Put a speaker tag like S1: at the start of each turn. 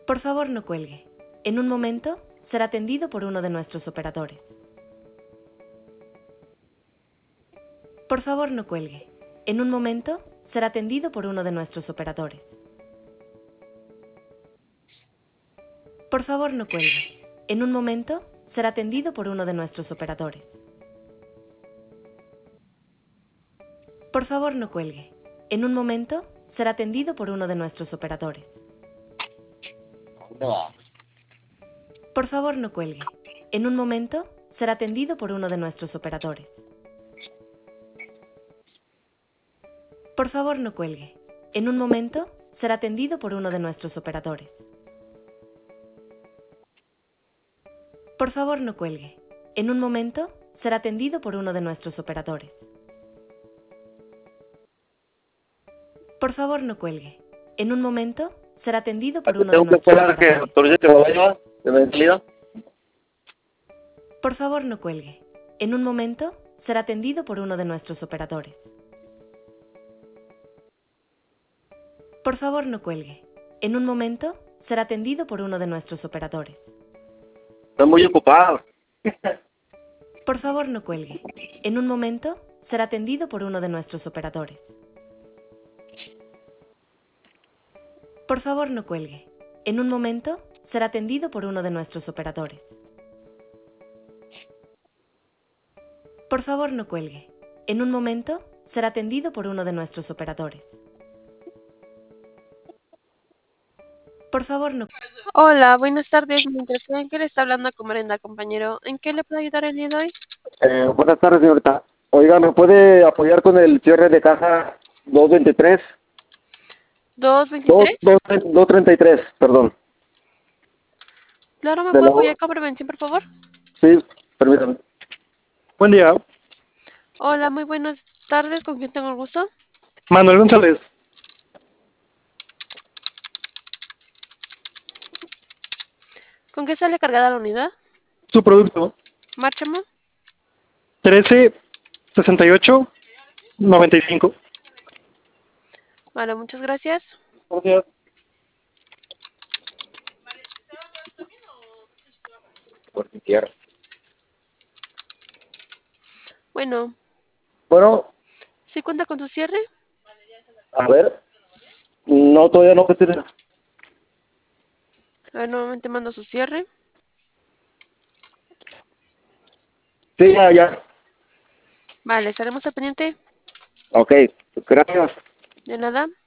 S1: Por favor, no cuelgue. En un momento, será atendido por uno de nuestros operadores. Por favor, no cuelgue. En un momento, será atendido por uno de nuestros operadores. Por favor, no cuelgue. En un momento, será atendido por uno de nuestros operadores. Por favor, no cuelgue. En un momento, será atendido por uno de nuestros operadores. Por favor, no cuelgue. En un momento, será atendido por uno de nuestros operadores. Por favor, no cuelgue. En un momento, será atendido por uno de nuestros operadores. Por favor, no cuelgue. En un momento, será atendido por uno de nuestros operadores. Por favor, no cuelgue. En un momento, será atendido por uno de
S2: Tengo que
S1: nuestros
S2: esperar a que
S1: operadores.
S2: autorice que me vaya de ventanilla.
S1: Por favor, no cuelgue. En un momento, será atendido por uno de nuestros operadores. Por favor, no cuelgue. En un momento, será atendido por uno de nuestros operadores.
S2: Estoy muy ocupado.
S1: Por favor, no cuelgue. En un momento, será atendido por uno de nuestros operadores. Por favor, no cuelgue. En un momento, será atendido por uno de nuestros operadores. Por favor, no cuelgue. En un momento, será atendido por uno de nuestros operadores. Por favor, no.
S3: Hola, buenas tardes. Me interesa en qué le está hablando Comarenda, compañero. ¿En qué le puedo ayudar el día de hoy?
S2: Buenas tardes, señorita. Oiga, ¿me puede apoyar con el cierre de caja 223?
S3: ¿223?
S2: 233, perdón.
S3: Claro, ¿me
S2: De
S3: puede
S2: la...
S3: apoyar con prevención, por favor?
S2: Sí, permítame. Buen día,
S3: Hola, muy buenas tardes. ¿Con quién tengo el gusto?
S2: Manuel González.
S3: ¿Con qué sale cargada la unidad?
S2: Su producto,
S3: Márchame.
S2: 136895.
S3: Vale, muchas gracias.
S2: Gracias. Por mi tierra.
S3: Bueno,
S2: Bueno,
S3: ¿sí cuenta con su cierre?
S2: a ver. No, todavía no.
S3: A ver, nuevamente mando su cierre.
S2: Sí, ya, ya.
S3: Vale, estaremos al pendiente.
S2: Ok, gracias.
S3: De nada.